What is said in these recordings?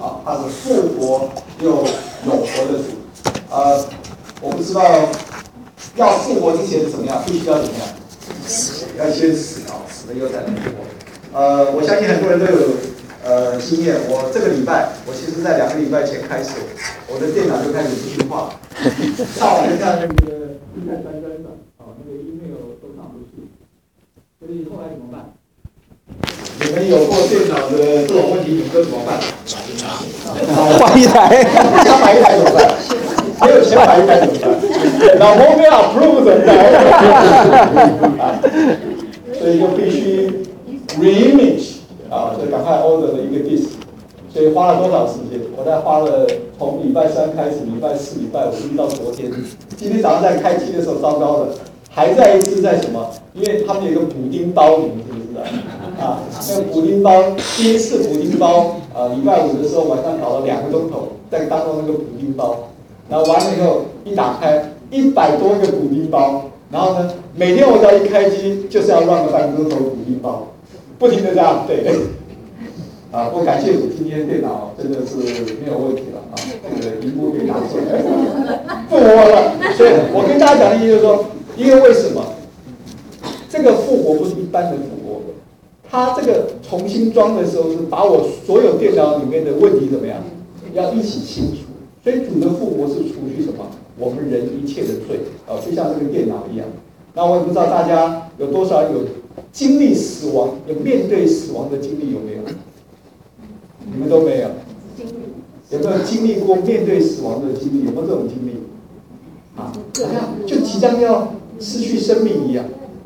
啊，他是复活又永活的主。我不知道要复活之前怎么样，必须要怎么样？要先死啊，死了以后才能复活。我相信很多人都有经验。我这个礼拜，我其实在2个礼拜前开始，我的电脑就开始不听话，上网看那个一看三根的，那个 email 都上不去，所以后来怎么办？你们有过电脑的这种问题，你们都怎么办？ 换一台， 不想买一台怎么办？没有钱买一台怎么办？老婆没有 approve 怎么办？所以就必须 reimage 啊，就赶快 order 了一个 disk， 所以花了多少时间？我在花了从礼拜3开始，礼拜4、礼拜5一直到昨天，今天早上在开机的时候，糟糕的，还在一直在什么？因为他们有一个补丁包，你们知不知道？那个补丁包，第一次补丁包，礼拜5的时候晚上搞了2个钟头，在当中那个补丁包，然后完了以后一打开，100多个补丁包，然后呢，每天我只要一开机，就是要run个半个钟头补丁包，不停的这样对。我感谢主，今天电脑真的是没有问题了啊，这个荧幕可以拿出来，复活了。所以我跟大家讲的意思就是说，因为为什么这个复活不是一般的复活？他这个重新装的时候是把我所有电脑里面的问题怎么样，要一起清除。所以主的复活是除去什么？我们人一切的罪就像这个电脑一样。那我也不知道大家有多少有经历死亡，有面对死亡的经历有没有？你们都没有。有没有经历过面对死亡的经历？有没有这种经历？好像就即将要失去生命一样。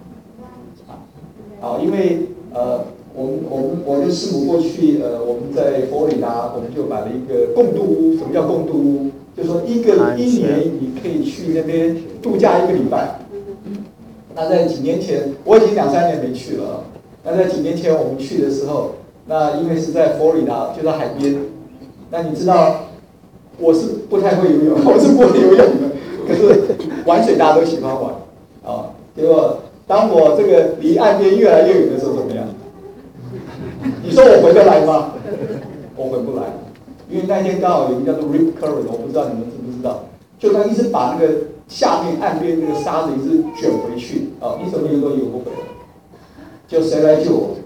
因为我跟师母过去我们在佛罗里达，我们就买了一个共度屋。什么叫共度屋？就是说一年你可以去那边度假1个礼拜。那在几年前，我已经2、3年没去了。那在几年前我们去的时候，那因为是在佛罗里达，就在海边。那你知道我是不太会游泳，我是不会游泳的。可是玩水大家都喜欢玩结果当我这个离岸边越来越远的时候，怎么样？你说我回得来吗？我回不来，因为那天刚好有一个叫做 rip current， 我不知道你们知不知道，就他一直把那个下面岸边那个沙子一直卷回去你怎么游都游不回来。就谁来救我？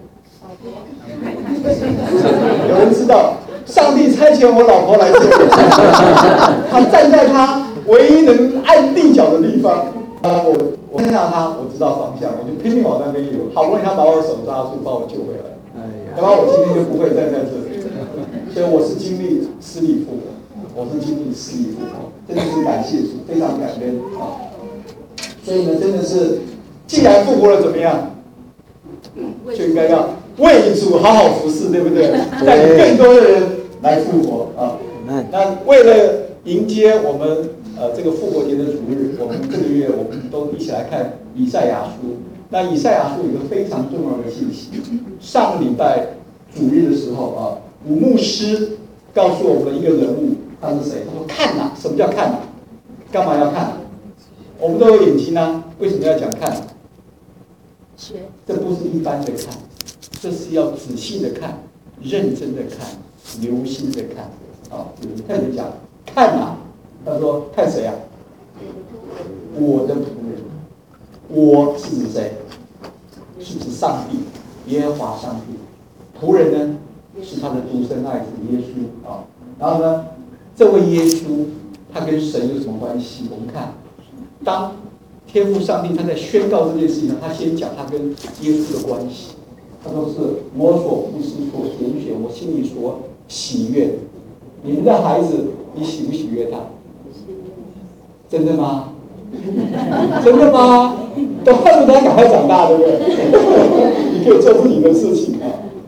有人知道，上帝差遣我老婆来救我，他站在他唯一能按地脚的地方。我看到他，我知道方向，我就拼命往那边游。好不容易他把我手抓住，把我救回来。要不然我今天就不会站在这里。所以我是经历死里复活，真的是感谢主，非常感恩所以呢，真的是，既然复活了，怎么样？就应该要为主好好服侍，对不对？带领更多的人来复活那为了迎接我们这个复活节的主日，我们这个月我们都一起来看以赛亚书。那以赛亚书有一个非常重要的信息。上个礼拜主日的时候吴牧师告诉我们的一个人物，他是谁？他说看呐，什么叫看呐？干嘛要看？我们都有眼睛为什么要讲看？这不是一般的看，这是要仔细的看，认真的看，留心的看特别讲看呐。他说看谁我的仆人。我是指谁？是指上帝，耶和华上帝。仆人呢，是他的独生爱子耶稣然后呢，这位耶稣他跟神有什么关系？我们看，当天父上帝他在宣告这件事情他先讲他跟耶稣的关系。他说是我所不是所拣选，我心里所喜悦。你们的孩子，你喜不喜悦他？真的吗？真的吗？都恨不得他赶快长大，对不对？你可以做自己的事情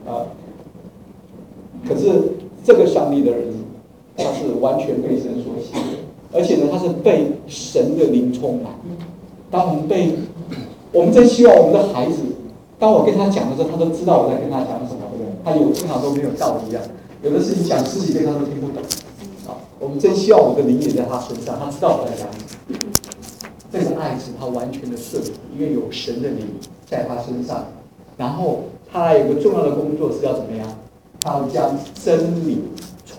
可是这个上帝的儿子，他是完全被神所喜悦，而且呢，他是被神的灵充满。当我们真希望我们的孩子，当我跟他讲的时候，他都知道我在跟他讲什么，对不对？他经常都没有道理有的事情讲10几遍他都听不懂我们真希望我的灵也在他身上，他知道我在讲什么。这个爱是他完全的顺服，因为有神的灵在他身上。然后他还有一个重要的工作是要怎么样？他要将真理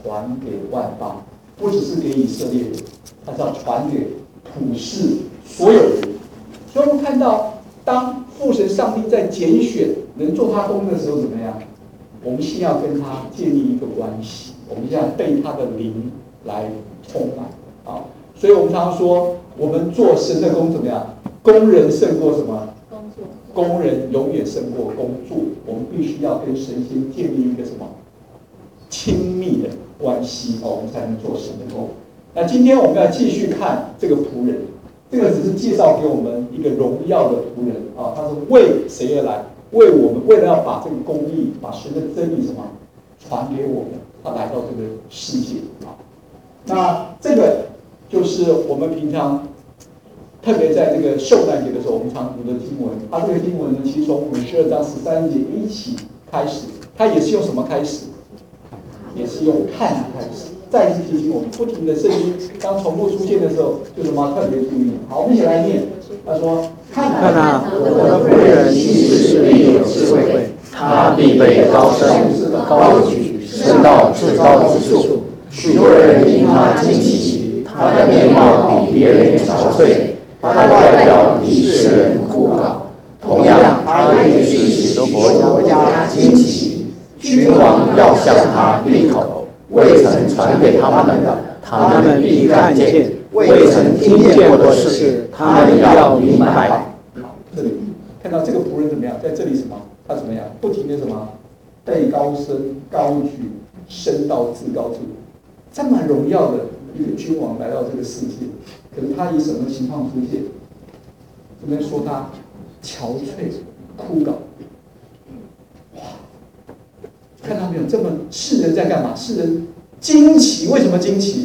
传给万邦，不只是给以色列人，他是要传给普世所有人。所以我们看到，当父神上帝在拣选能做他工的时候，怎么样？我们先要跟他建立一个关系，我们现在被他的灵来充满啊。所以我们常常说，我们做神的工怎么样？工人胜过什么？工人永远胜过工作。我们必须要跟神先建立一个什么亲密的关系哦，我们才能做神的工。那今天我们要继续看这个仆人，这个只是介绍给我们一个荣耀的仆人啊，他是为谁而来？为我们，为了要把这个公义、把神的真理什么传给我们，他来到这个世界啊。那这个就是我们平常特别在这个受难节的时候，我们常读的经文。它这个经文呢，其实从52章13节一起开始，它也是用什么开始？也是用看开始。再一次提醒我们，不停的圣经当重复出现的时候，就什么特别注意。好，我们一起来念。他说：“看啊，我的仆人行事必有智慧，他必被高举，升到至高之处。许多人因他惊奇，他的面貌比别人憔悴，他的外表比世人枯槁。同样，他也是许多国家惊奇。君王要向他闭口，未曾传给他们的，他们必看见；未曾听见过的事，他们要明白。” 这里看到这个仆人怎么样？在这里什么？他怎么样？不停的什么？被高升、高举，升到至高处。这么荣耀的一个君王来到这个世界，可是他以什么情况出现？这边说他憔悴、枯槁。哇！看到没有？这么世人在干嘛？世人惊奇，为什么惊奇？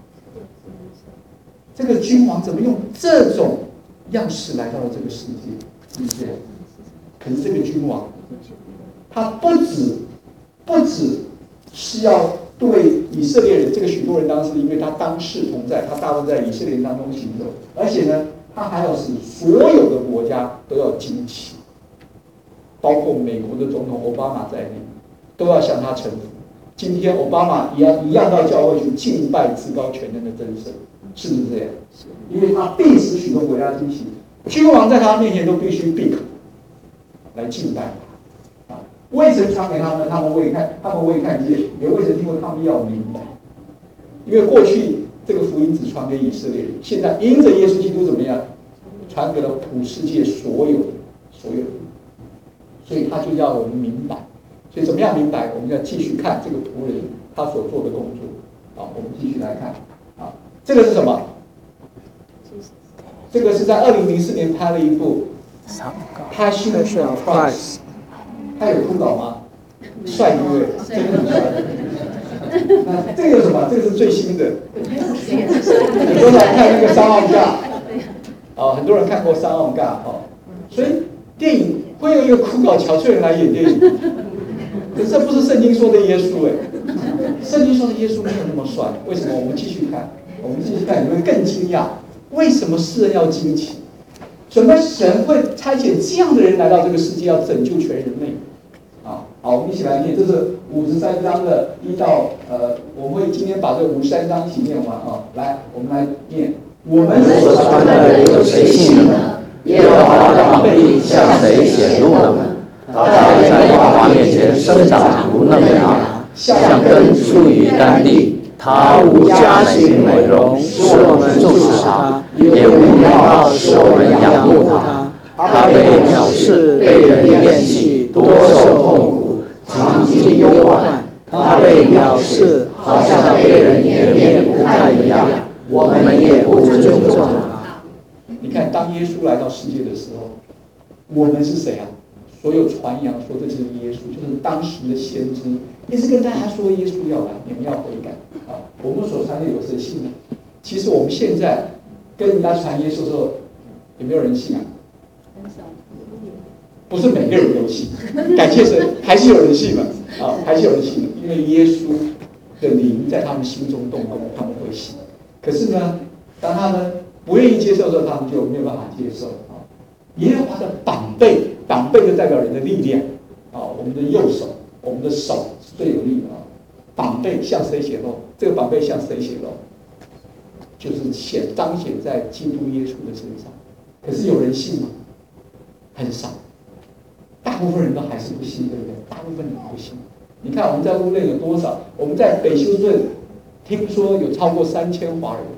这个君王怎么用这种样式来到了这个世界？是不是？可是这个君王，他不止是要对以色列人，这个许多人当时因为他当世同在，他大部分在以色列人当中行走，而且呢，他还要使所有的国家都要惊奇，包括美国的总统奥巴马在内，都要向他臣服。今天奥巴马一样到教会去敬拜至高全能的真神，是不是这样？因为他必使许多国家惊奇，君王在他面前都必须闭口来敬拜他。未曾传给他们，他们未看见，也未曾听过，他们要明白。因为过去这个福音只传给以色列人，现在因着耶稣基督怎么样，传给了普世界所有人，所以他就要我们明白。所以怎么样明白？我们要继续看这个仆人他所做的工作。好，我们继续来看。啊，这个是什么？这个是在2004年拍了一部《Passion of Christ》。他有枯槁吗？帅对不对？真的很帅。那这个有什么？这个是最新的。很多人来看那个三奥架，很多人看过三奥架所以电影会有一个枯槁憔悴人来演电影。可是这不是圣经说的耶稣圣经说的耶稣没有那么帅。为什么？我们继续看，你会更惊讶，为什么世人要惊奇？什么神会差遣这样的人来到这个世界，要拯救全人类？好，我们一起来念，这是53章的1到我们会今天把这53章一起念完来，我们来念。我们所传的有谁信呢？耶和华的膀臂向谁显露了？他在耶和华面前生长如嫩芽，像根出于干地。他无家型美容，使我们重视他；也无美貌，使我们仰慕他。他被藐视，被人厌弃，多受痛苦，常经忧患。他被藐视，好像被人掩面不看一样。我们也不尊重他。 你看，当耶稣来到世界的时候，我们是谁啊？所有传扬说这就是耶稣，就是当时的先知，也是跟大家说耶稣要来，你们要悔改。我们所传的有谁信呢？其实我们现在跟人家传耶稣的时候，有没有人信啊？很少，不是每个人都信。感谢神，还是有人信嘛？还是有人信的，因为耶稣的灵在他们心中动工，他们会信。可是呢，当他们不愿意接受的时候，他们就没有办法接受耶和华的膀臂就代表人的力量我们的右手，我们的手是最有力的膀臂向谁显露？这个膀臂向谁显露？就是彰显在基督耶稣的身上。可是有人信吗？很少，大部分人都还是不信，对不对？大部分人不信。你看我们在乌内有多少？我们在北休镇听说有超过3000华人，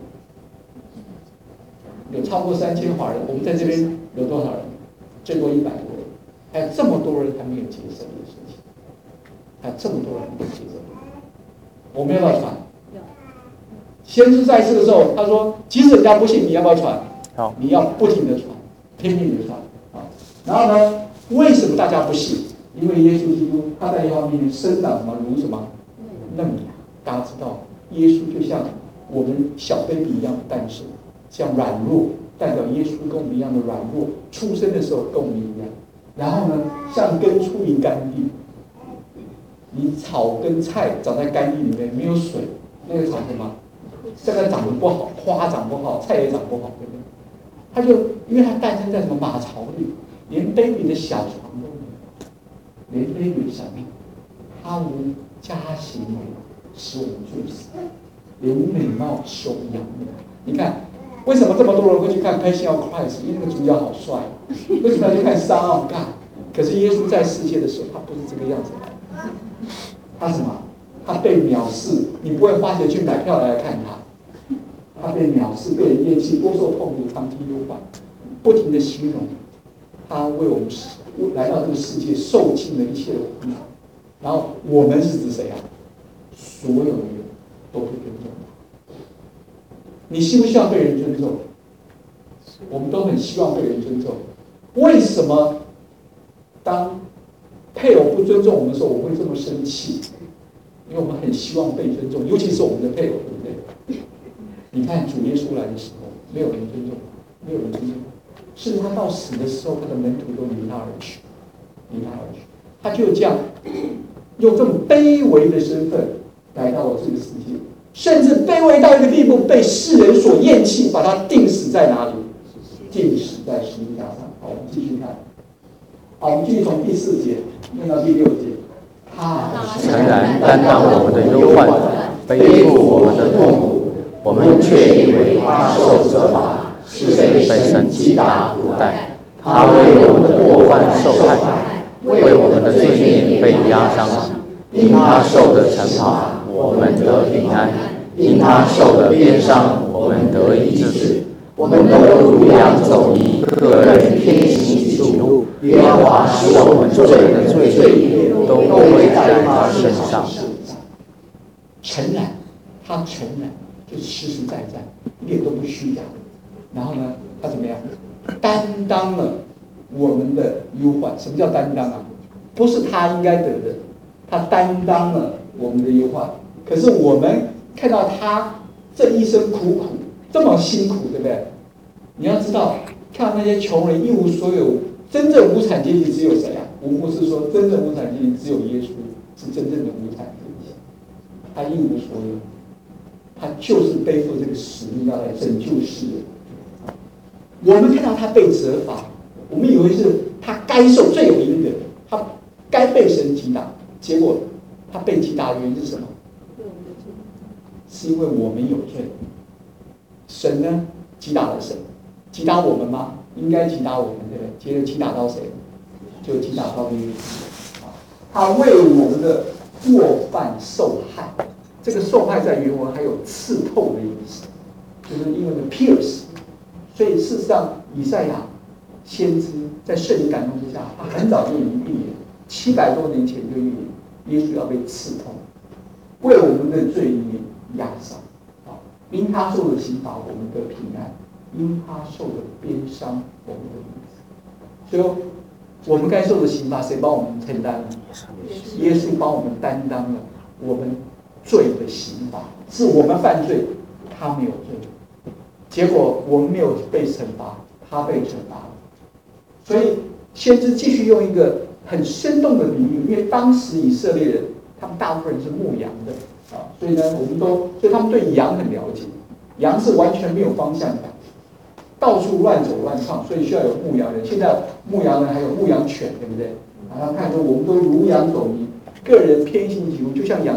有超过3000华人。我们在这边有多少人？最多100多人，还有这么多人还没有接受的事情，还有这么多人没有接受。我们要不要传？先知在世的时候，他说：即使人家不信，你要不要传？好，你要不停的传，拼命的传啊。然后呢，为什么大家不信？因为耶稣基督他在耶和华面前生长什么如什么嫩芽。大家知道，耶稣就像我们小 baby 一样的诞生，像软弱，代表耶稣跟我们一样的软弱，出生的时候跟我们一样。然后呢，像根出于干地。你草跟菜长在干地里面，没有水，那个长什么？这个长得不好，花长不好，菜也长不好，对不对？他就因为他诞生在什么马槽里，连 baby 的小床都没有，连 baby 的小床，他无家行为使我们罪死，连无美貌使我们仰慕。你看，为什么这么多人会去看《Passion of Christ》？因为那个主角好帅。为什么要去看《Son of God》？可是耶稣在世界的时候，他不是这个样子来的。他什么？他被藐视，你不会花钱去买票来看他。他被藐视，被人厌弃，多受痛苦，长期忧患，不停的形容他为我们来到这个世界，受尽了一切的苦恼。然后我们是指谁啊？所有的人都会尊重他。你希不希望被人尊重？我们都很希望被人尊重。为什么当配偶不尊重我们的时候，我会这么生气？因为我们很希望被尊重，尤其是我们的配偶，对不对？你看主耶稣来的时候，没有人尊重他，没有人尊重他，甚至他到死的时候，他的门徒都离他而去，离他而去。他就这样用这么卑微的身份来到了这个世界，甚至卑微到一个地步，被世人所厌弃，把他钉死在哪里？钉死在十字架上。好，我们继续看。好，我们继续从第4节念到第6节。他诚然担当我们的忧患，背负我们的痛苦，我们却以为他受责罚，是被神击打苦待。他为我们的过犯受害，为我们的罪孽被压伤。因他受的惩罚，我们得平安；因他受的鞭伤，我们得医治。我们都如羊走迷，个人偏行己路。耶和华使我们罪人的罪孽都归在他身上。 诚然，他诚然，就实实在在，一点都不虚假。然后呢，他怎么样？担当了我们的忧患。什么叫担当啊？不是他应该得的，他担当了我们的忧患。可是我们看到他这一生苦苦，这么辛苦，对不对？你要知道，看到那些穷人一无所有，真正无产阶级只有谁啊？吴牧师说，真正无产阶级只有耶稣是真正的无产阶级。他一无所有，他就是背负这个使命要来拯救世人。我们看到他被责罚，我们以为是他该受罪有应得，他该被神击打。结果他被击打的原因是什么？是因为我们有罪。神呢，击打了谁？击打我们吗？应该击打我们，对不对？接着击打到谁？就击打到耶稣。他为我们的过犯受害。这个受害在原文还有刺透的意思，就是英文的 pierce。所以事实上，以赛亚先知在圣灵感动之下，他很早就已经预言，700多年前就预言，耶稣要被刺痛，为我们的罪孽压伤。因他受的刑罚，我们得平安；因他受的鞭伤，我们得医治。所以，我们该受的刑罚，谁帮我们承担呢？耶稣帮我们担当了我们罪的刑罚，是我们犯罪，他没有罪，结果我们没有被惩罚，他被惩罚了。所以，先知继续用一个很生动的比喻，因为当时以色列人，他们大部分人是牧羊的。所以呢，所以他们对羊很了解，羊是完全没有方向感，到处乱走乱窜，所以需要有牧羊人。现在牧羊人还有牧羊犬，对不对？然后看说我们都如羊走迷，个人偏行己路，就像羊一样，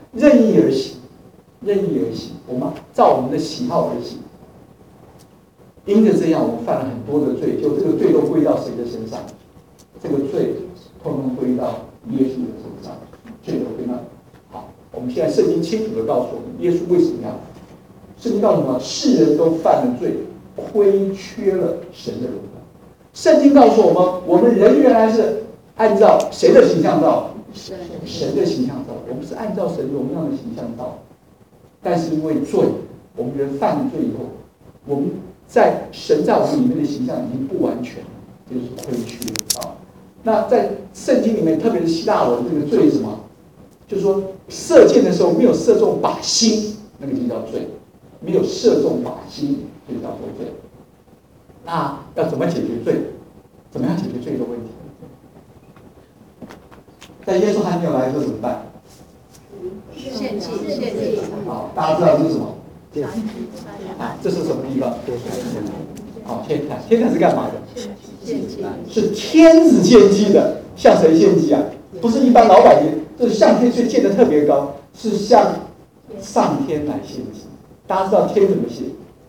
任意而行，任意而行，我们照我们的喜好而行。因着这样，我们犯了很多的罪，就这个罪都归到谁的身上？这个罪通通归到耶稣的身上，罪都归到。好，我们现在圣经清楚的告诉我们，耶稣为什么要？圣经告诉我们，世人都犯了罪，亏缺了神的荣耀。圣经告诉我们，我们人原来是按照谁的形象造？神的形象造。我们是按照神荣耀的形象造，但是因为罪，我们人犯了罪以后，我们在神在我们里面的形象已经不完全了，就是亏缺啊。那在圣经里面，特别是希腊文，这个罪是什么？就是说射箭的时候没有射中靶心，那个就叫罪；没有射中靶心，就叫做罪。那要怎么解决罪？怎么样解决罪的问题？在耶稣还没有来的时候怎么办？ 献祭。 好，大家知道这是什么？啊，这是什么地方？好，天坛。天坛是干嘛的？ 献祭。 是天子献祭的，向谁献祭啊？不是一般老百姓，这是向天，所以建得特别高，是向上天来献祭。大家知道天怎么写？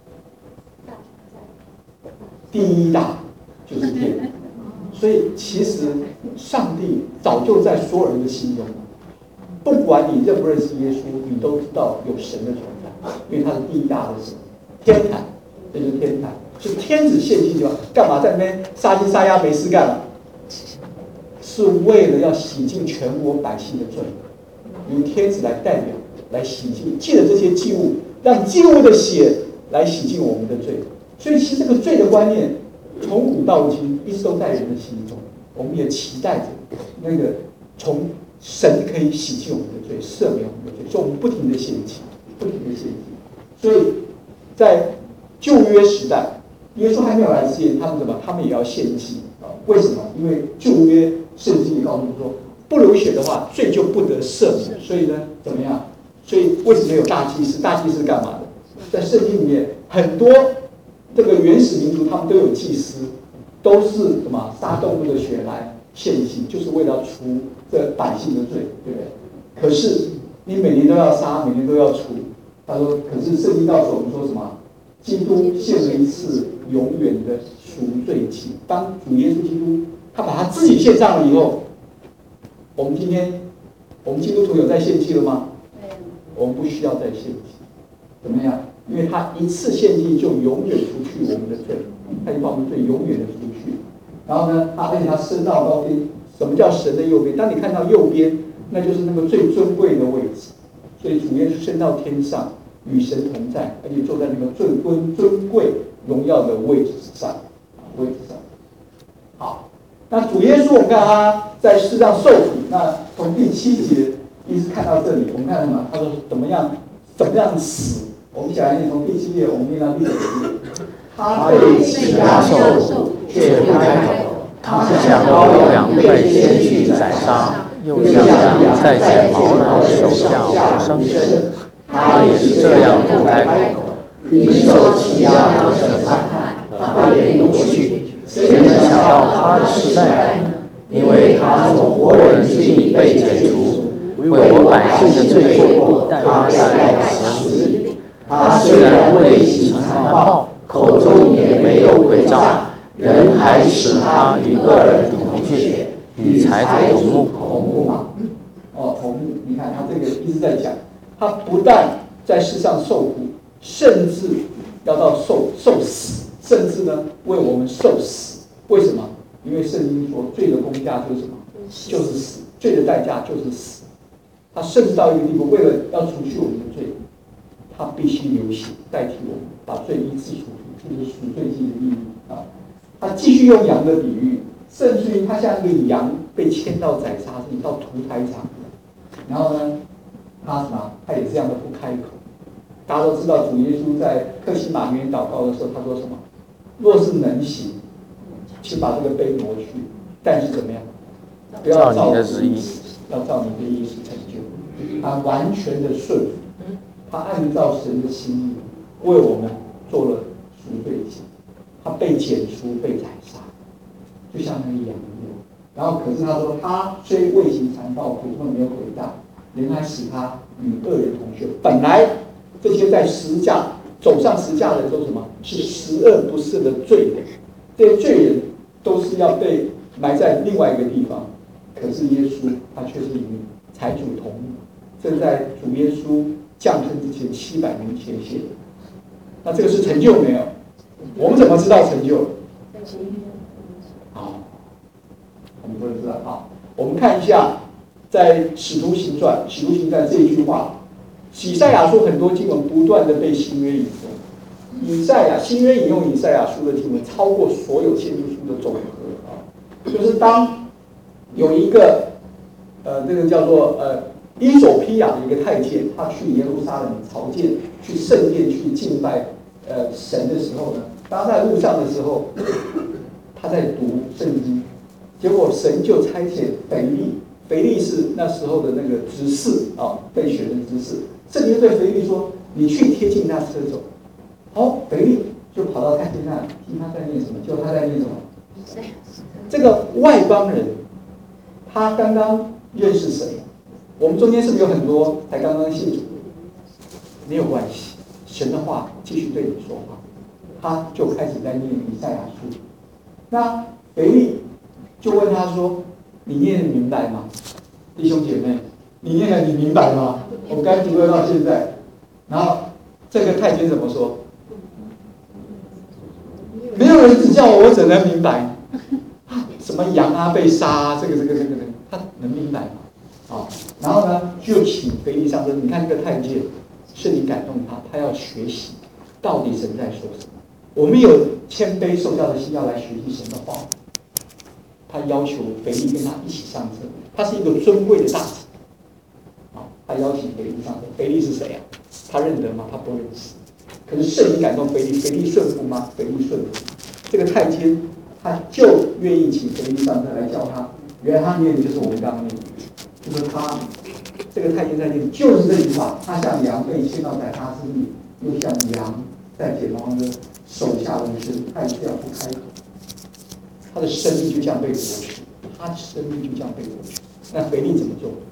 第一大就是天，所以其实上帝早就在所有人的心中，不管你认不认识耶稣，你都知道有神的存在，因为他是第一大的神。天坛，这就是天坛，是天子献祭地方。干嘛在那边杀鸡杀鸭没事干了？是为了要洗净全国百姓的罪，由天子来代表来洗净，借着这些祭物，让祭物的血来洗净我们的罪。所以其实这个罪的观念，从古到今一直都在人的心中。我们也期待着那个从神可以洗净我们的罪，赦免我们的罪，所以我们不停的献祭，不停的献祭。所以在旧约时代，耶稣还没有来之前，他们怎么？他们也要献祭啊？为什么？因为旧约圣经也告诉我们说，不流血的话，罪就不得赦免。所以呢，怎么样？所以为什么有大祭司？大祭司干嘛的？在圣经里面，很多这个原始民族他们都有祭司，都是什么杀动物的血来献祭，就是为了除这百姓的罪，对不对？可是你每年都要杀，每年都要除。他说，可是圣经告诉我们说什么？基督献了一次永远的赎罪祭。当主耶稣基督他把他自己献上了以后，我们今天我们基督徒有在献祭了吗？我们不需要再献祭，怎么样？因为他一次献祭就永远除去我们的罪，他就把我们罪永远的除去。然后呢，而且他升到高天。什么叫神的右边？当你看到右边，那就是那个最尊贵的位置。所以主耶稣升到天上，与神同在，而且坐在那个尊贵荣耀的位置上，好，那主耶稣，我们看他在世上受苦。那从第7节一直看到这里，我们看什么？他说怎么样死？我们一起来念，从第7节我们念到第9节。他被欺压受苦，却不开口。 他像羔羊被先去宰杀，又像羊在剪毛的手下无声。他也是这样不开口，因受欺压的审判，他也挪去。谁能想到他的世代呢？因为他从活人之地被剪除，为我百姓的罪过，他在死里。他虽然未行残暴，口中也没有诡诈，人还使他与恶人同去，与财主同木嘛。 同木。你看他这个一直在讲，他不但在世上受苦，甚至要到受死，甚至呢为我们受死。为什么？因为圣经说，罪的工价就是什么？就是死。罪的代价就是死。他甚至到一个地步，为了要除去我们的罪，他必须流血代替我们，把罪一次除去，这就是赎罪祭的意义啊。他继续用羊的比喻，甚至于他像一个羊被牵到宰杀地，到屠宰场，然后呢，他什么？他也这样的不开口。大家都知道，主耶稣在客西马尼园祷告的时候，他说什么？若是能行，请把这个杯挪去，但是怎么样？不要照你的旨意，要照你的意思成就。他完全的顺服，他按照神的心意为我们做了赎罪祭。他被剪除、被宰杀，就像那个羊一样。然后，可是他说，他虽未行残暴，口中没有诡诈，人还使他与恶人同去。本来这些在十字架走上十字架的人都是什么？是十恶不赦的罪人，这些罪人都是要被埋在另外一个地方。可是耶稣他却是与财主同母，这在主耶稣降生之前700年前写的。那这个是成就没有？我们怎么知道成就？好，我们不能知道。好，我们看一下在《使徒行传》这一句话，以赛亚书很多经文不断的被新约引用，新约引用以赛亚书的经文超过所有先知书的总和啊，就是当有一个这个叫做伊索比亚的一个太监，他去耶路撒冷朝见，去圣殿去敬拜神的时候呢，当他在路上的时候，他在读圣经，结果神就差遣腓力是那时候的那个执事啊，被选的执事。圣经对腓力说：“你去贴近那车走。”好，腓力就跑到太监那里，听他在念什么？就他在念什么？这个外邦人，他刚刚认识神。我们中间是不是有很多才刚刚信主？没有关系，神的话继续对你说话，他就开始在念以赛亚书。那腓力就问他说：“你念得明白吗？弟兄姐妹，你念的你明白吗？我们刚读了到现在。”然后这个太监怎么说？没有人指教我，我怎能明白？什么羊啊被杀啊，这个，他能明白吗？啊，然后呢，就请腓力上车。你看这个太监，圣灵感动他，他要学习到底神在说什么。我们有谦卑受教的心，要来学习神的话。他要求腓力跟他一起上车，他是一个尊贵的大臣。他邀请腓力上车。腓力是谁啊？他认得吗？他不认识。可是圣灵感动腓力，腓力顺服吗？腓力顺服。这个太监他就愿意请腓力上车来教他。原来他念的就是我们刚刚念的，就是他这个太监在念就是这句话：他像羊被牵到宰杀之地，又像羊在剪毛的手下无声，太监不开口。他的生命就这样被夺取，他的生命就这样被夺取。那腓力怎么做？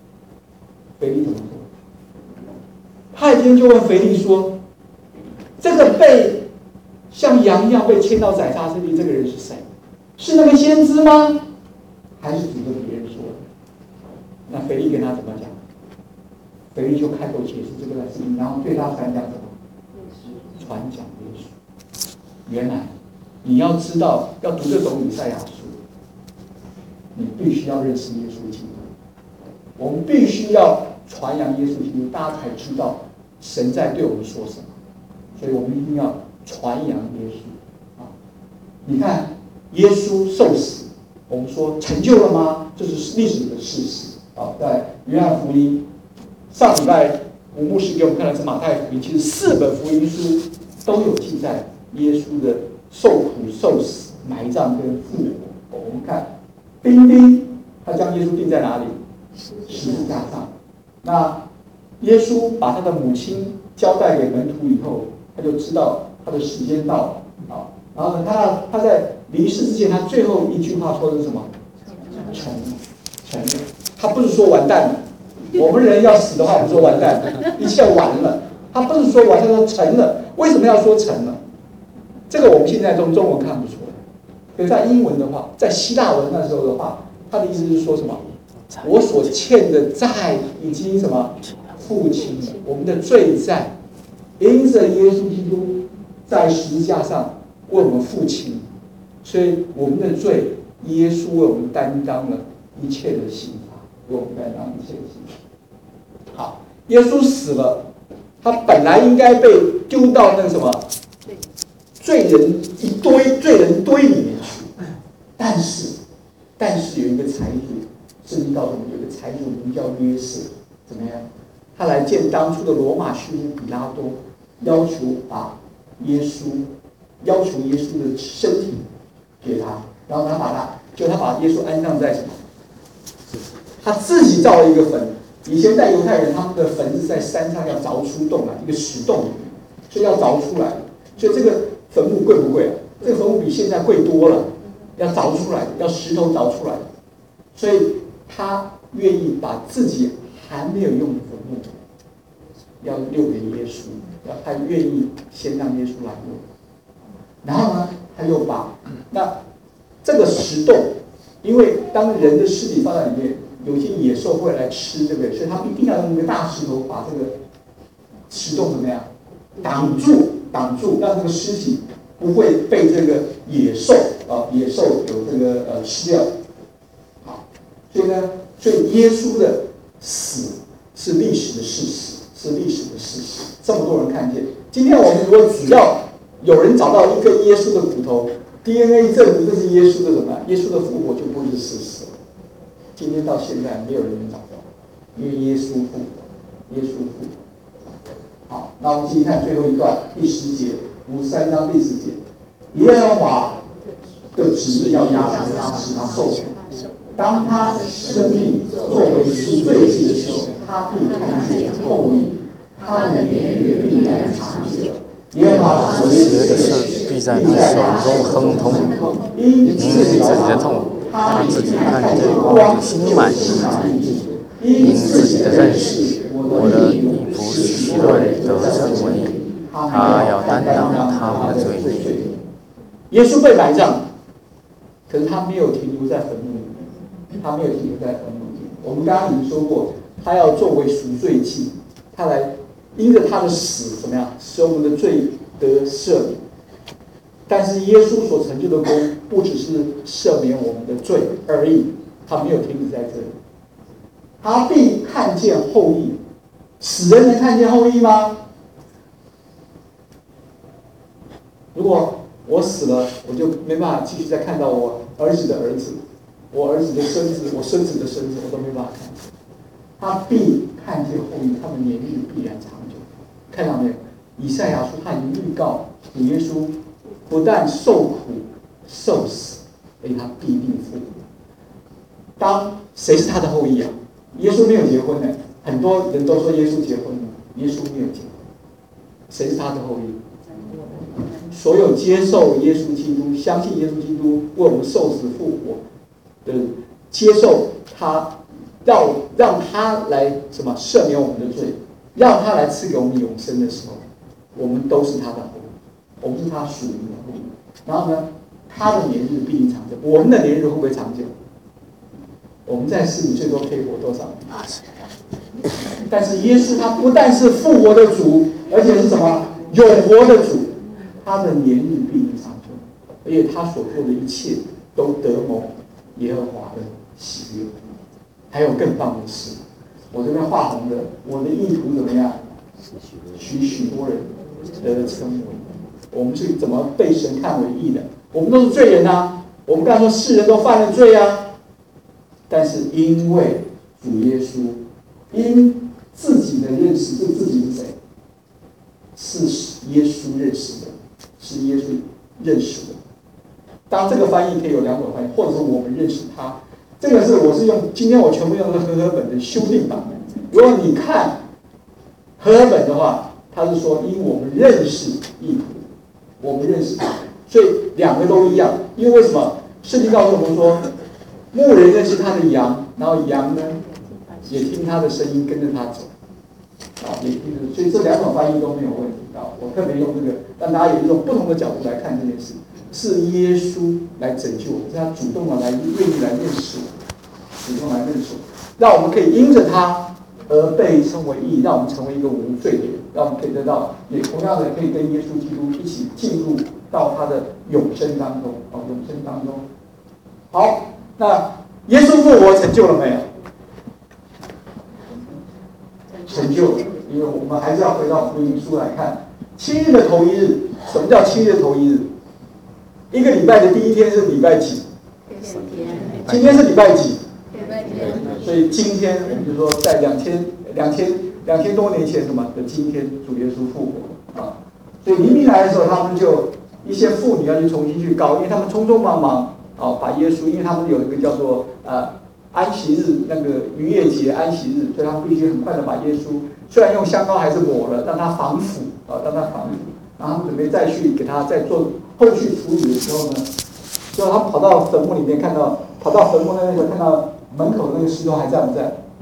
太监就问腓力说：“这个被像羊一样被牵到宰杀之地，这个人是谁？是那个先知吗？还是指着别人说的？”那腓力跟他怎么讲？腓力就开口解释这个事情，然后对他传讲什么？传讲耶稣。原来你要知道，要读这种以赛亚书，你必须要认识耶稣基督。我们必须要传扬耶稣基督，大家才知道神在对我们说什么。所以我们一定要传扬耶稣啊！你看，耶稣受死，我们说成就了吗？这是历史的事实啊！在约翰福音，上礼拜吴牧师给我们看的是马太福音，其实4本福音书都有记载耶稣的受苦、受死、埋葬跟复活。我们看，兵丁他将耶稣钉在哪里？十字架上。那耶稣把他的母亲交代给门徒以后，他就知道他的时间到了啊。然后呢，他在离世之前，他最后一句话说的是什么？成了。他不是说完蛋了。我们人要死的话，我们说完蛋了，一切完了。他不是说完，他说成了。为什么要说成了？这个我们现在中文看不出来。可是在英文的话，在希腊文那时候的话，他的意思是说什么？我所欠的债已经什么付清了，我们的罪债，因着耶稣基督在十字架上为我们付清，所以我们的罪，耶稣为我们担当了一切的刑罚，为我们担当一切的刑罚。好，耶稣死了，他本来应该被丢到那个什么罪人堆里面去，但是有一个财主。圣经告诉我们，有个财主名叫约瑟，怎么样？他来见当初的罗马巡抚比拉多，要求耶稣的身体给他，然后他把耶稣安葬在什么？他自己造了一个坟。以前在犹太人，他们的坟是在山上要凿出洞来，一个石洞里面，所以要凿出来。所以这个坟墓贵不贵啊？这个坟墓比现在贵多了，要凿出来，要石头凿出来。所以他愿意把自己还没有用的坟墓要留给耶稣，他愿意先让耶稣来用。然后呢，他又把那这个石洞，因为当人的尸体放在里面，有些野兽会来吃，对不对？所以他们一定要用一个大石头把这个石洞怎么样挡住，让这个尸体不会被这个野兽有这个吃掉。好，所以呢，耶稣的死是历史的事实，这么多人看见。今天我们如果只要有人找到一个耶稣的骨头 ，DNA 证明这是耶稣的什么？耶稣的复活就不是事实了。今天到现在没有人能找到，因为耶稣复活。好，那我们继续看最后一段，第10节，53章第10节，耶和华的旨意要压制他，使他受苦。当他生命作为赎罪祭的时候，他必看见后裔，他的年日必然长久。耶和华所赐的事必在他手中亨通，因自己的痛，他自己看见光，心满意足。因自己的认识，我的义仆希律得称为义，他要担当他们的罪孽。耶稣被埋葬，可是他没有停留在坟墓里面，我们刚刚已经说过，他要作为赎罪祭，他来因着他的死怎么样，使我们的罪得赦免。但是耶稣所成就的功，不只是赦免我们的罪而已，他没有停止在这里。他必看见后裔，死人能看见后裔吗？如果我死了，我就没办法继续再看到我儿子的儿子，我儿子的孙子，我孙子的孙子，我都没办法看见。他必看见后裔，他们年日必然长久。看到没有？以赛亚书他已经预告主耶稣不但受苦受死，而且他必定复活。当谁是他的后裔啊？耶稣没有结婚呢，很多人都说耶稣结婚了，耶稣没有结婚。谁是他的后裔？所有接受耶稣基督、相信耶稣基督为我们受死复活的，接受他，让他来什么赦免我们的罪，让他来赐给我们永生的时候，我们都是他的后裔，我们是他属灵的后裔。然后呢，他的年日必定长久，我们的年日会不会长久？我们在世里最多可以活多少年？但是耶稣他不但是复活的主，而且是什么永活的主，他的年日必定长久，而且他所做的一切都得蒙耶和华的喜悦。还有更棒的是，我这边画红的，我的意图怎么样？许多人得称为。我们是怎么被神看为义的？我们都是罪人啊！我们刚才说世人都犯了罪啊！但是因为主耶稣，因自己的认识，自己是谁？是耶稣认识的，是耶稣认识的。当这个翻译可以有两种翻译，或者说我们认识他。这个我是用今天我全部用的和合本的修订版。如果你看和合本的话，他是说因我们认识义仆，我们认识他，所以两个都一样。因为为什么？圣经告诉我们说，牧人认识他的羊，然后羊呢也听他的声音，跟着他走，也听着。所以这两种翻译都没有问题。我特别用这个，让大家有一种不同的角度来看这件事。是耶稣来拯救我们，是他主动的愿意来认识我，主动来认识我，让我们可以因着他而被称为义，让我们成为一个无罪的人，让我们可以得到，也同样的可以跟耶稣基督一起进入到他的永生当中。永生当中。好，那耶稣复活成就了没有？成就了，因为我们还是要回到福音书来看7日的头一日。什么叫7日的头一日？一个礼拜的第一天是礼拜几？今天是礼拜几？所以今天我们就说，在2000多年前什么的今天，主耶稣复活啊。所以黎明来的时候，他们就一些妇女要去重新去告，因为他们匆匆忙忙把耶稣，因为他们有一个叫做安息日，那个逾越节安息日，所以他们必须很快的把耶稣，虽然用香膏还是抹了，让他防腐让他防腐，然后他们准备再去给他再做后续处理的时候呢，就他们跑到坟墓里面，跑到坟墓那边看到门口那个石头还在不在？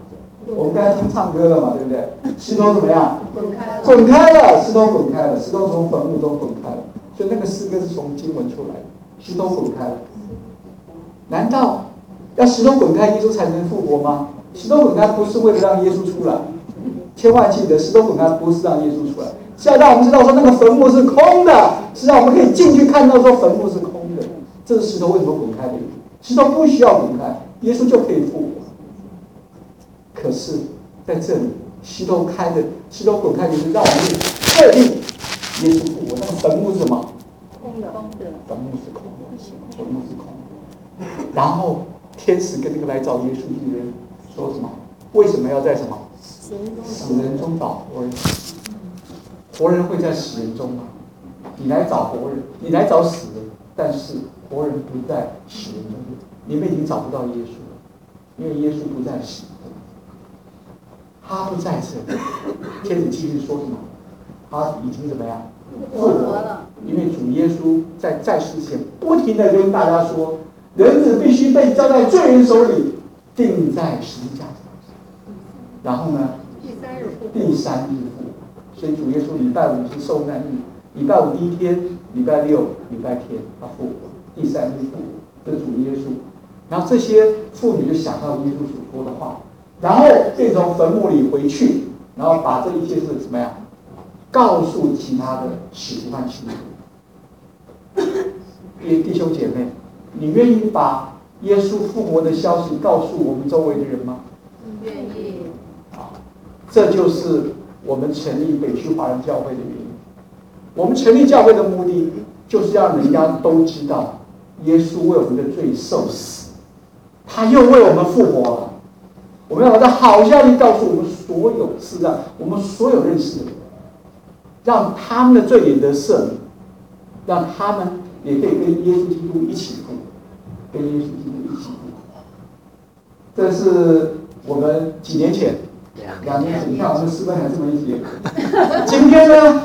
我们刚才听唱歌了嘛，对不对？石头怎么样？ 滚开了。 滚开了，石头滚开了，石头从坟墓中滚开了。所以那个诗歌是从经文出来的，石头滚开了。难道要石头滚开，耶稣才能复活吗？石头滚开不是为了让耶稣出来，千万记得，石头滚开不是让耶稣出来，是要让我们知道说那个坟墓是空的，是让我们可以进去看到说坟墓是空的。这是石头为什么滚开的原因。石头不需要滚开，耶稣就可以复活。可是在这里，石头滚开的就是让我们确定耶稣复活。那个坟墓是什么？ 空的。 坟墓是空的，坟墓是空的。然后天使跟那个来找耶稣的人说什么？为什么要在什么死人中找活人？活人会在死人中吗？你来找活人，你来找死人，但是活人不在死人中，你们已经找不到耶稣了，因为耶稣不在死人中，他不在这里。天使继续说什么？他已经怎么样？复活了。因为主耶稣在世前不停地跟大家说，人子必须被交在罪人手里，钉在十字架上。然后呢？第三日复活。所以主耶稣礼拜五是受难日，礼拜五第一天，礼拜六、礼拜天他复活，第三日复活，这是主耶稣。然后这些妇女就想到耶稣所说的话，然后便从坟墓里回去，然后把这一切是怎么样告诉其他的使徒和信徒。弟兄姐妹，你愿意把耶稣复活的消息告诉我们周围的人吗？ 愿意。 好，这就是我们成立北区华人教会的原因。我们成立教会的目的，就是让人家都知道，耶稣为我们的罪受死，他又为我们复活了。我们要把这好消息告诉我们所有世上我们所有认识的人，让他们的罪也得赦免，让他们也可以跟耶稣基督一起复活，跟耶稣基督一起复活。这是我们几年前，2年前，你看我们诗班还这么一些，今天呢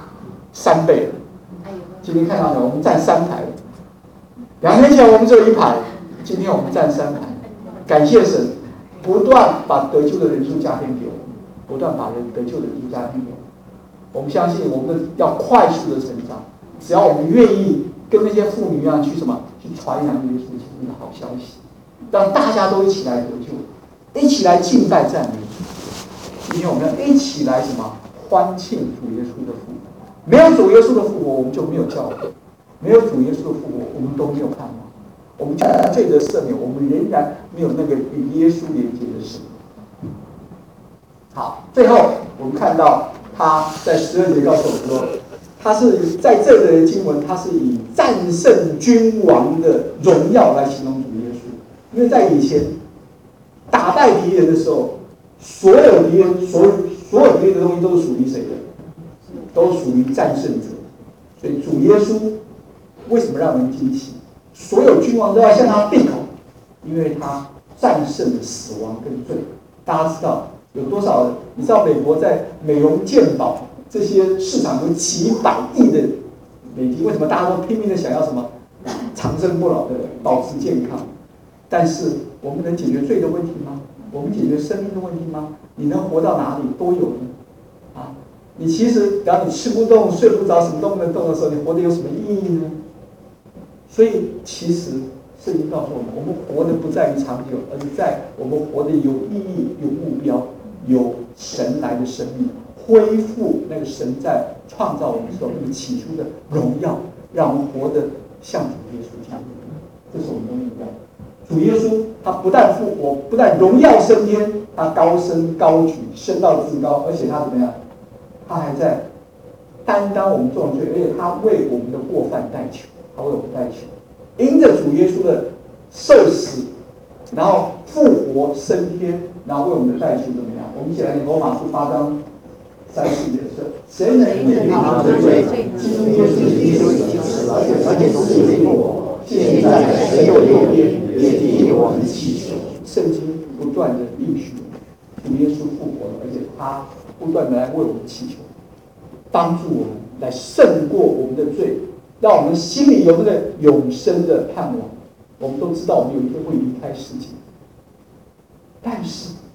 3倍了。今天看到没有？我们站3排了。2年前我们只有1排，今天我们站3排。感谢神，不断把得救的人数加添给我们，不断把得救的人数加添给我们。我们相信我们要快速的成长，只要我们愿意跟那些妇女一样去什么？去传扬耶稣基督的好消息，让大家都一起来得救，一起来敬拜赞美主。今天我们要一起来什么？欢庆主耶稣的复活。没有主耶稣的复活，我们就没有教会；没有主耶稣的复活，我们都没有盼望。我们罪得赦免，我们仍然没有那个与耶稣连接的生命。好，最后我们看到他在12节告诉我们说，他是在这里的经文，他是以战胜君王的荣耀来形容主耶稣。因为在以前打败敌人的时候，所有敌人的东西都是属于谁的？都属于战胜者。所以主耶稣为什么让人惊奇？所有君王都要向他闭口，因为他战胜了死亡跟罪。大家知道有多少人？你知道美国在美容健保这些市场有几百亿的美金，为什么大家都拼命的想要什么长生不老的保持健康？但是我们能解决罪的问题吗？我们解决生命的问题吗？你能活到哪里都有呢？啊，你其实只要你吃不动、睡不着、什么都不能动的时候，你活得有什么意义呢？所以其实圣经告诉我们，我们活得不在于长久，而是在我们活得有意义、有目标、有神来的生命，恢复那个神在创造我们时候那个起初的荣耀，让我们活得像主耶稣这样。这是我们的目标。主耶稣他不但复活，不但荣耀升天，他高升高举，升到至高，而且他怎么样？他还在担当我们众人罪，而且他为我们的过犯代求，他为我们代求。因着主耶稣的受死，然后复活升天，然后为我们的代求怎么样？我们一起来念罗马书8章3、4节说：谁能免去他的罪？基督耶稣已经死了，而且从死里复活。现在神的右边也替我们祈求。圣经不断的应许主耶稣复活了，而且他不断的来为我们祈求，帮助我们来胜过我们的罪，让我们心里有那个永生的盼望。我们都知道我们有一天会离开世界，但是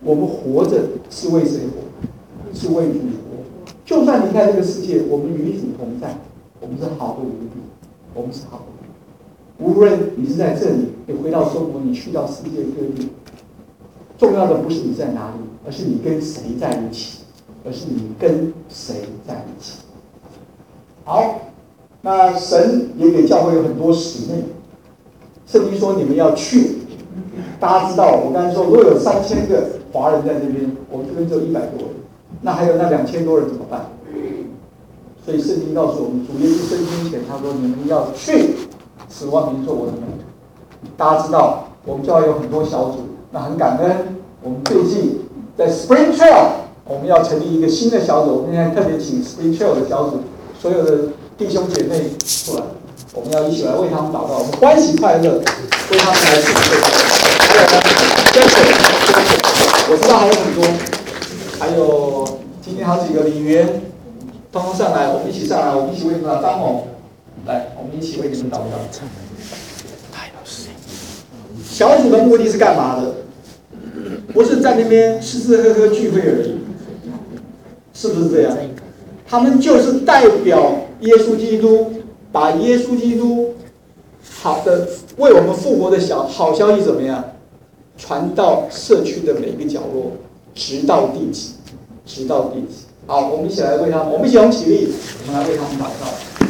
我们活着是为谁活？是为主活。就算离开这个世界，我们与主同在，我们是好的无比，我们是好的。无论你是在这里，你回到中国，你去到世界各地，重要的不是你在哪里，而是你跟谁在一起，而是你跟谁在一起。好，那神也给教会有很多使命。圣经说你们要去，大家知道，我刚才说，如果有3000个华人在这边，我们这边只有100多人，那还有那2000多人怎么办？所以圣经告诉我们，主耶稣升天前，他说你们要去，使万民做我的门徒。大家知道，我们教会有很多小组，那很感恩。我们最近在 Spring Trail， 我们要成立一个新的小组，我们现在特别请 Spring Trail 的小组所有的弟兄姐妹出来，我们要一起来为他们祷告，我们欢喜快乐，为他们来祝福。还有呢 ，Jason， 我知道还有很多，还有今天好几个李元，通通上来，我们一起上来，我们一起为你们张某，来，我们一起为你们祷告。小组的目的是干嘛的？不是在那边吃吃喝喝聚会而已，是不是这样？他们就是代表耶稣基督，把耶稣基督好的为我们复活的好消息怎么样，传到社区的每一个角落，直到地极，直到地极。好，我们一起来为他们，我们一起起立，我们来为他们祷告。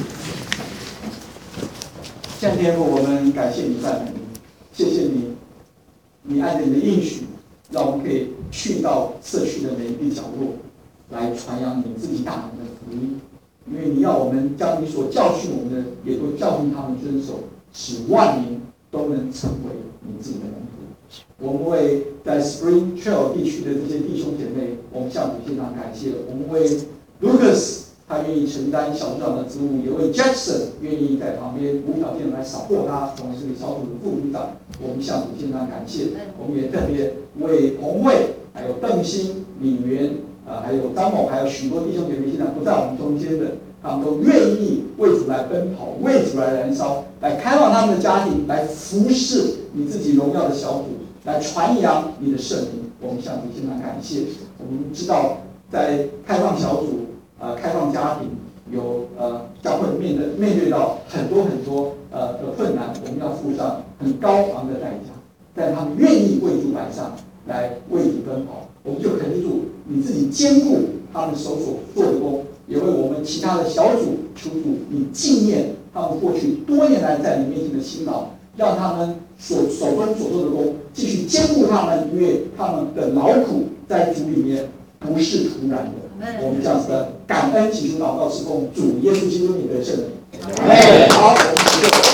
现在天父，我们感谢你赞美你，谢谢你，你按着你的应许，让我们可以去到社区的每一个角落，来传扬你自己大能的福音。因为你要我们将你所教训我们的，也都教训他们遵守，使万民都能成为你自己的门徒。我们为在 Spring Trail 地区的这些弟兄姐妹，我们向主献上感谢。我们为 Lucas 他愿意承担小组长的职务，也为 Jackson 愿意在旁边无条件来扫过他，成为这个小组的副组长。我们向主献上感谢。我们也特别为彭慧、还有邓鑫、李元。还有张某，还有许多弟兄姐妹，现在不在我们中间的，他们都愿意为主来奔跑，为主来燃烧，来开放他们的家庭，来服侍你自己荣耀的小组，来传扬你的圣名。我们向主献上感谢。我们知道，在开放小组、开放家庭，有教会面对到很多的困难，我们要付上很高昂的代价，但他们愿意为主摆上，来为主奔跑。我们就恳主你自己兼顾他们手所做的工，也为我们其他的小组求主你纪念他们过去多年来在你面前的辛劳，让他们手中所做的工继续兼顾他们，因为他们的劳苦在主里面不是徒然的。我们这样子的感恩祈求祷告是奉主耶稣基督你的圣名。好，我们一起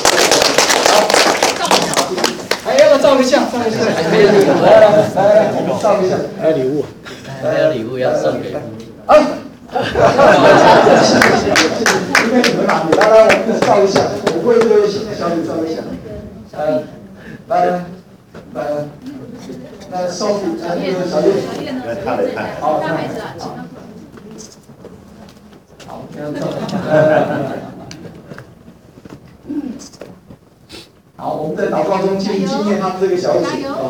还要照个相，照个相，来，我们照个相， 还有礼物，还有礼物要送给。 哎，今天你们拿，来，我们一起照个相，我为这个新的小组照个相。来，那Sophie，那个小叶呢？好，好，这样照。好，我们在祷告中纪念他们这个小组。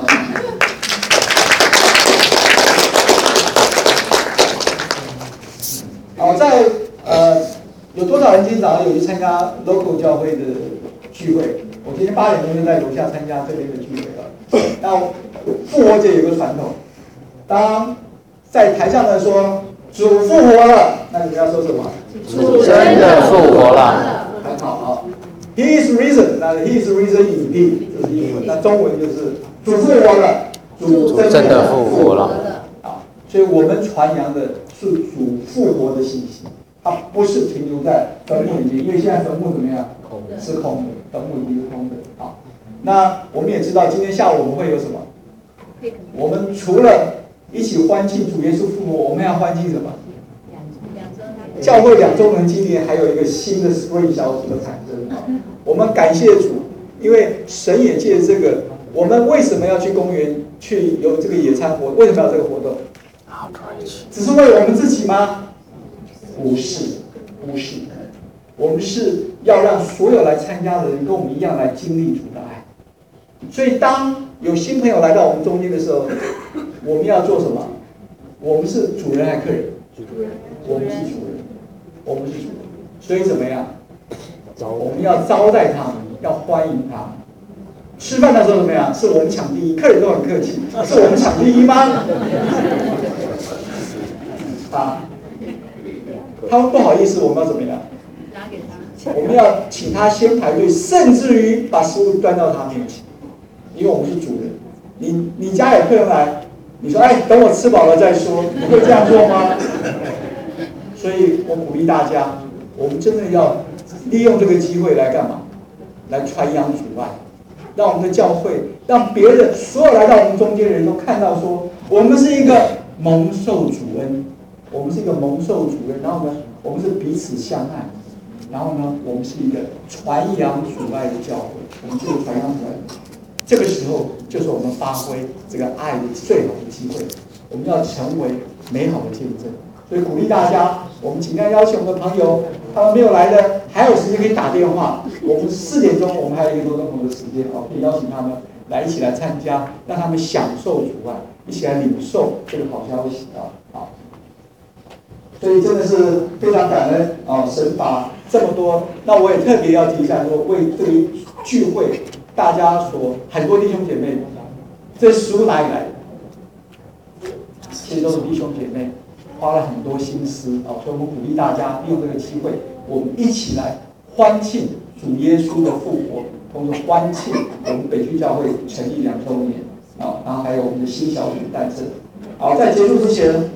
好，在有多少人今天早上有去参加 local 教会的聚会？我今天8点钟就在楼下参加这边的聚会了。那复活节有个传统，当在台上的说主复活了，那你们要说什么？ 主真的复活了。 很好啊。He is risen， 那 He is risen indeed， 这是英文。那中文就是主复活了，主真的复活了。啊，所以我们传扬的是主复活的信息，它不是停留在坟墓里面，因为现在坟墓怎么样？是空的，坟墓已经是空的。好，那我们也知道今天下午我们会有什么？我们除了一起欢庆主耶稣复活，我们要欢庆什么？教会2周年纪念，还有一个新的 Spring 小组的产生。我们感谢主，因为神也借这个，我们为什么要去公园去有这个野餐活动？为什么要这个活动？只是为我们自己吗？不是，不是，我们是要让所有来参加的人跟我们一样来经历主的爱。所以当有新朋友来到我们中间的时候， 我们要做什么？我们是主人还是客人？我们是主人，我们是主人。所以怎么样？我们要招待他们，要欢迎他们。吃饭的时候怎么样？是我们抢第一，客人都很客气，是我们抢第一吗？啊，他们不好意思，我们要怎么样？ 拿给他。 我们要请他先排队，甚至于把食物端到他面前，因为我们是主人。你家有客人来，你说哎，等我吃饱了再说，你会这样做吗？所以我鼓励大家，我们真的要利用这个机会来干嘛？来传扬主爱，让我们的教会，让别人所有来到我们中间的人都看到说，我们是一个蒙受主恩，我们是一个蒙受主恩，然后呢，我们是彼此相爱，然后呢，我们是一个传扬主爱的教会，我们就是传扬主爱。这个时候就是我们发挥这个爱的最好的机会，我们要成为美好的见证。所以鼓励大家，我们尽量邀请我们的朋友，他们没有来的，还有时间可以打电话。我们4点钟，我们还有1个多钟头的时间，可以邀请他们来一起来参加，让他们享受主爱，一起来领受这个好消息啊！所以真的是非常感恩啊！神把这么多，那我也特别要提一下说，为这个聚会，大家所很多弟兄姐妹，这食物哪里来的？其实都是弟兄姐妹。花了很多心思啊，所以我们鼓励大家利用这个机会，我们一起来欢庆主耶稣的复活，同时欢庆我们北区教会成立2周年啊，然后还有我们的新小组诞生。好，在结束之前，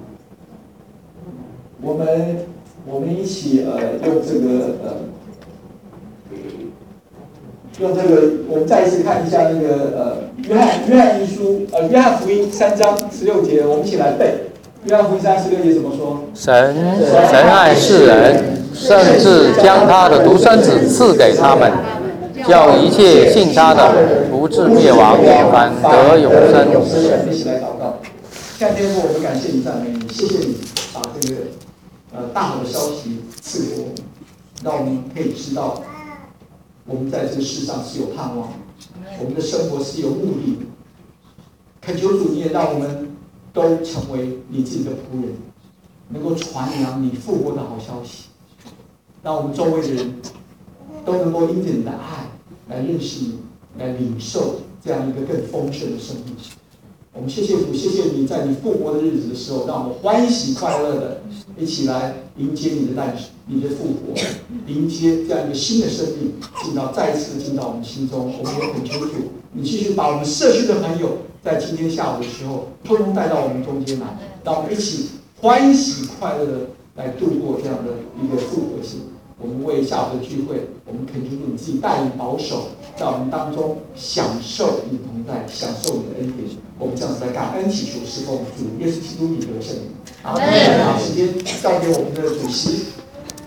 我们一起用这个我们再一次看一下那个约翰福音3章16节，我们一起来背。约翰福音3章16节怎么说？ 神爱世人，甚至将他的独生子赐给他们，叫一切信他的不至灭亡，反得永生。 一起来祷告。天父，我们感谢你赞美你，谢谢你把这个大好的消息赐给我们，让我们可以知道我们在这个世上是有盼望，我们的生活是有目的的。恳求主，你也让我们都成为你自己的仆人，能够传扬你复活的好消息，让我们周围的人都能够因着你的爱来认识你，来领受这样一个更丰盛的生命。我们谢谢主，谢谢你在你复活的日子的时候，让我们欢喜快乐的一起来迎接你的诞生，你的复活，迎接这样一个新的生命再一次进到我们心中。我们也恳求主，你继续把我们社区的朋友在今天下午的时候，通通带到我们中间来，让我们一起欢喜快乐的来度过这样的一个复活节。我们为下午的聚会，我们恳求主你自己带领保守，在我们当中享受你同在，享受你的恩典。我们这样子来感恩祈求，侍奉主耶稣基督你的圣名。好，把时间交给我们的主席。